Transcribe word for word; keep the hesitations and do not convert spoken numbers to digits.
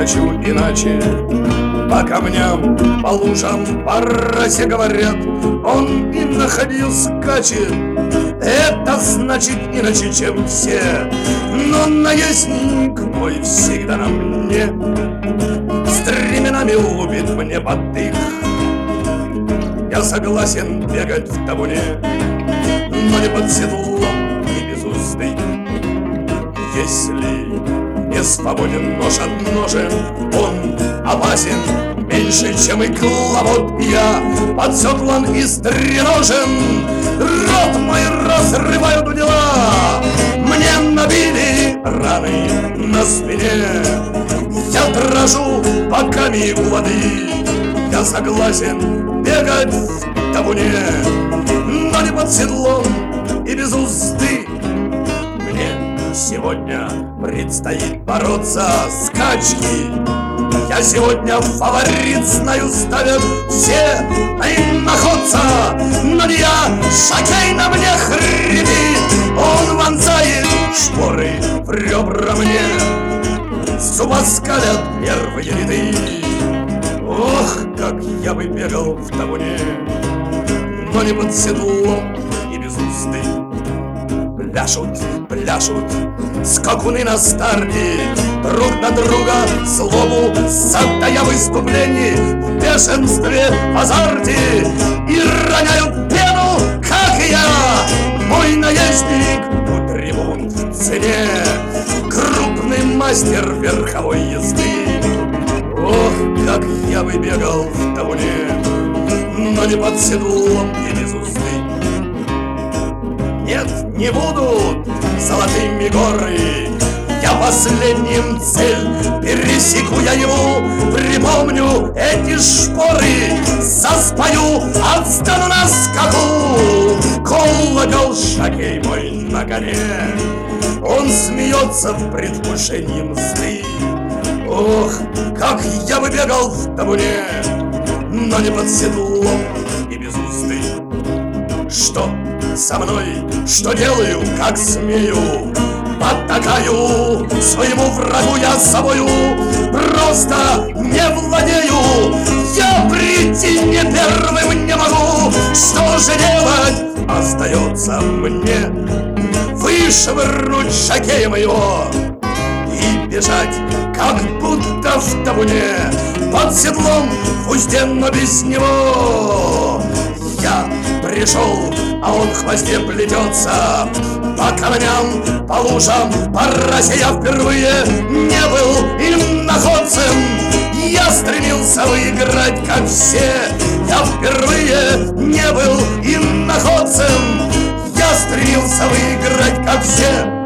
скачу иначе. По камням, по лужам, по росе, говорят, он и на ходью скачет. Это значит иначе, чем все, но наездник мой всегда на мне. Стременами лупит мне под дых. Я согласен бегать в табуне, но не под седлом и без узды. Если не свободен нож от ножен, он опасен меньше, чем и клавод. Я под седлом и стреножен, рот мой разрывают дела. Мне набили раны на спине, я дрожу боками у воды. Я согласен бегать в табуне, но не под седлом и без узды. Мне сегодня предстоит бороться с скачки. Я сегодня фаворит, знаю, ставят все иноходца. Но не я, шокей на мне хрипит, он вонзает шпоры в ребра мне. Зуба скалят первые ряды. Ох, как я бы бегал в табуне, но не под седлом и без узды. Пляшут, пляшут скакуны на старте, друг на друга злобу задая в выступлении, в бешенстве, в азарте, и роняют пену, как и я. Мой наездник у трибун в цене, крупный мастер верховой езды. Ох, как я бы бегал в табуне, но не под седлом и без узды. Нет, не будут золотыми горы, я последним цель пересеку я его. Припомню эти шпоры, заспою, отстану на скаку. Колокол шокей мой на коне, он смеется в предвкушении мзды. Ох, как я бы бегал в табуне, но не под седлом и без узды. Что со мной, что делаю, как смею, потакаю своему врагу я собою, просто не владею. Я прийти не первым не могу, что же делать остается мне? Вышвырнуть шокеем его и бежать, как будто в табуне, под седлом в узде, но без него. Я пришел, а он в хвосте плетется, по камням, по лужам, по росе. Я впервые не был иноходцем, я стремился выиграть, как все. Я впервые не был иноходцем, я стремился выиграть, как все.